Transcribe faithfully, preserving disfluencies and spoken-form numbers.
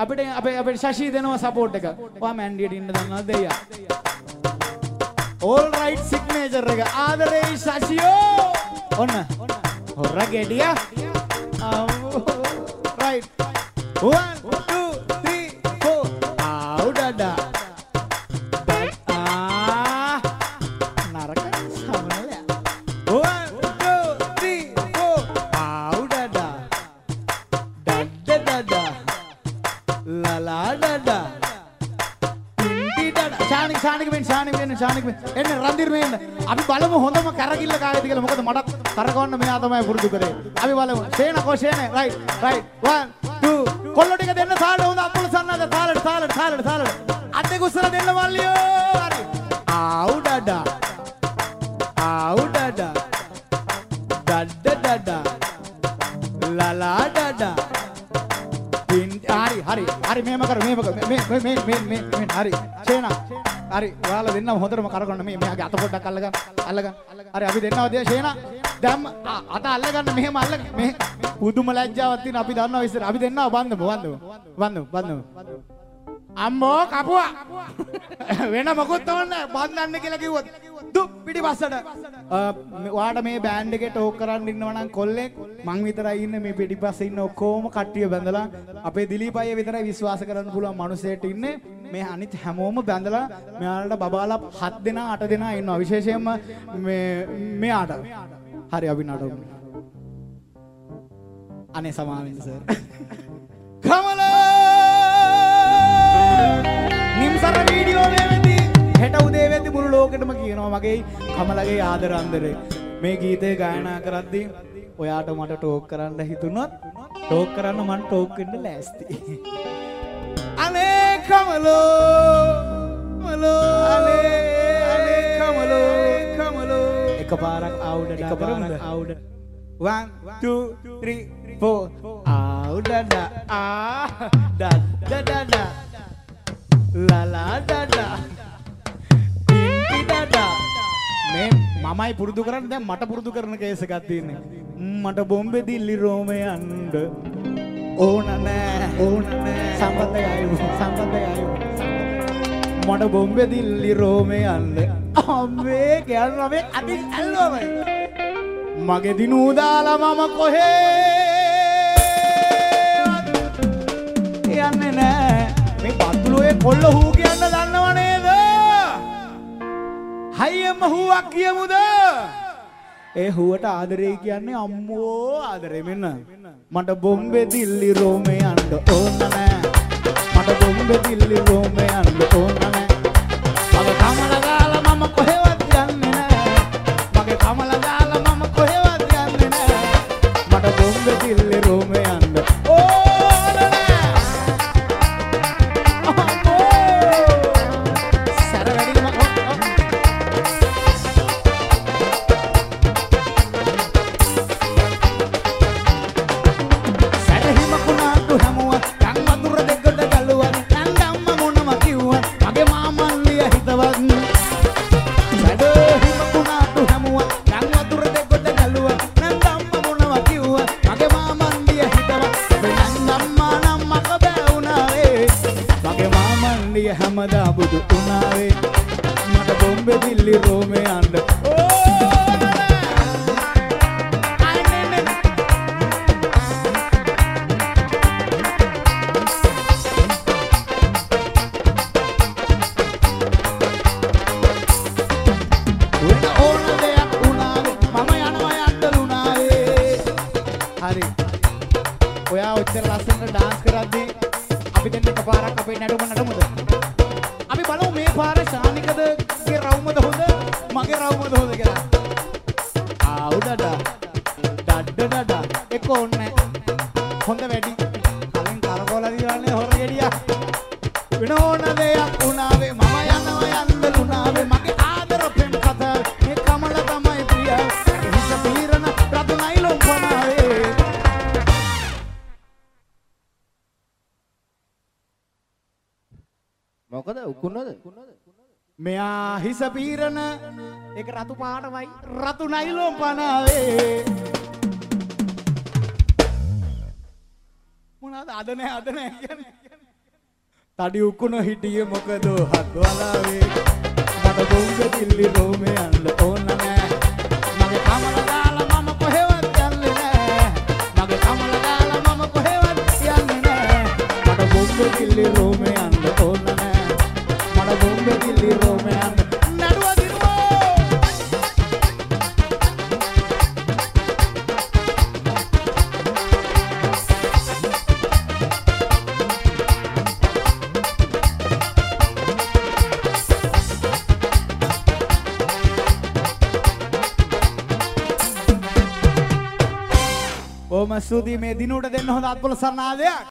අපිට අපේ අපේ ශෂි දෙනවා සපෝට් එක. ඔයා මැන්ඩියට ඉන්න දන්නවද දෙයියා? all right signature එක. ආදරේ ශෂියෝ. ඔන්න. හොර ගෙඩියා. right. one two three four. ආවුඩඩා. ආ නරක සමනල. one two three four. ආවුඩඩා. ඩඩ ඩඩ. ලා ලා ඩඩ. ටින්ටි ඩඩ. ශානික ශානික වෙන්න ශානික වෙන්න ශානික වෙන්න. එන්න රන්දිර මෙන්න. අපි බලමු හොඳම කරකිල්ල කායද කියලා. මොකද මටත් කරකවන්න මෙයා තමයි පුරුදු කරේ. අපි බලමු. ෂේන කොෂේන right right one two කොල්ල ටික දෙන්න තාලෙ හොඳ අතුල සන්නද තාලෙට තාලෙට තාලෙට තාලෙට. අත් දෙක උස්සලා දෙන්න මල්ලියෝ. හරි. ආව් ඩඩා. ආව් ඩඩා. ඩඩ ඩඩා. ලලා ඩඩා. හරි හරි හරි මේම කර මේම කර මේ මේ මේ මේ මේ හරි ෂේන හරි ඔයාලා දෙන්නම හොඳටම කරගන්න මේ මෙයාගේ අත පොඩ්ඩක් අල්ලගන්න අල්ලගන්න හරි අපි දෙන්නව දෙය ෂේන දැන් අත අල්ලගන්න මෙහෙම අල්ලගන්න මේ පුදුම ලැජ්ජාවක් තියෙන අපි දන්නවා ඉස්සර අපි දෙන්නව බන්දමු බන්දමු බන්දමු බන්දමු අම්මෝ කපුවා වෙන මොකුත් තවන්නේ බන්දන්න කියලා කිව්වොත් දු පිටිපස්සට ඔයාට මේ බෑන්ඩ් එකේ ටෝක් කරන්න ඉන්නවා නම් කොල්ලෙක් මං විතරයි ඉන්නේ මේ පිටිපස්සේ ඉන්න ඔක්කොම කට්ටිය බැඳලා අපේ දිලීප් අයියා විතරයි විශ්වාස කරන්න පුළුවන් මිනිස්සෙට ඉන්නේ මේ අනිත් හැමෝම බැඳලා මෙයාලට බබාලා හත් දෙනා අට දෙනා ඉන්නවා විශේෂයෙන්ම මේ මෙයාට හරි අපි නඩමු අනේ සමාවෙන්න සර් කමල නිම්සර වීඩියෝ වෙද්දී හෙට උදේ වෙද්දි මුළු ලෝකෙටම කියනවා මගේ කමලගේ ආදර අන්දරේ මේ ගීතේ ගායනා කරද්දී ඔයාට මට ටෝක් කරන්න හිතුණොත් ටෝක් කරන්න මම ටෝක් වෙන්න ලෑස්ති අනේ කමලෝ කමලෝ අනේ අනේ කමලෝ කමලෝ එකපාරක් ආවුඩ එකපාරක් ආවුඩ one two three four ආවුඩ ආ ඩ ඩ ඩ ලා ලා ඩ ඩ මේ මමයි පුරුදු කරන්නේ දැන් මට පුරුදු කරන කේස් එකක් තියෙන්නේ මට බොම්බේ දිල්ලි රෝමේ යන්න ඕන නෑ ඕන නෑ සම්බන්ධයයි සම්බන්ධයයි මට බොම්බේ දිල්ලි රෝමේ යන්න අම්මේ කියනවා මේ අදි ඇල්ලුවමයි මගේ දිනු දාලා මම කොහේ යන්නේ නෑ මේ බත්තුලෝයේ කොල්ල හූ කියන්න දන්නව නේද හයියම හුවක් කියමුද ඒ හුවට ආදරේ කියන්නේ අම්මෝ ආදරේ මෙන්න මට බොම්බේ දිල්ලි රෝමේ යන්න ඕන නෑ මට බොම්බේ දිල්ලි රෝමේ යන්න ඕන නෑ මගේ කමල දාලා මම කොහෙවත් යන්නේ නෑ මගේ කමල දාලා මම කොහෙවත් යන්නේ නෑ මට බොම්බේ දිල්ලි රෝමේ යන්න ඕන නෑ අම්මෝ සර වැඩි මම හැමදා බුදු උනාවේ මට බොම්බේ දිල්ලි රෝමේ යන්න හරි ඔයා ඔච්චර ලස්සනට ඩාන්ස් කරද්දී අපි දෙන්න එකපාරක් අපේ නඩුම නඩමුද අපි බලමු මේ පාරේ ශානිකද ගේ රවුමද හොඳ මගේ රවුමද හොඳ කියලා ආවුඩඩ ඩඩ ඩඩ එක ඕනේ හොඳ වැඩි කලින් කරකෝලා දිවන්නේ හොර ගෙඩියක් වෙන ඕන දෙයක් උනාවේ මම යනවා යන්න ලුණාවේ මගේ ආදර ප්‍රේම කතා මේ කමල තමයි ප්‍රිය හිස පීරන රතුනයි ලොම්පනාවේ මොකද උකුණද මෙයා හිස පීරන ඒක රතු පාටමයි රතු නයිලොම් පනාවේ මොනවාද අද නැහැ අද නැහැ කියන්නේ තඩි උකුණ හිටියේ මොකද හත් වලාවේ මට බොංග දිල්ලි රෝමේ යන්න ඕන නෑ මගේ කමල දාලා මම කොහෙවත් යන්නේ නෑ මගේ කමල දාලා මම කොහෙවත් යන්නේ නෑ මට බොංග දිල්ලි රෝමේ යන්න ඕන නෑ මට බොංග දිල්ලි රෝමේ යන්න නඩුව ඔම සුදී මේ දිනුවට දෙන්න හොඳ අත්පොල සන්නාදයක්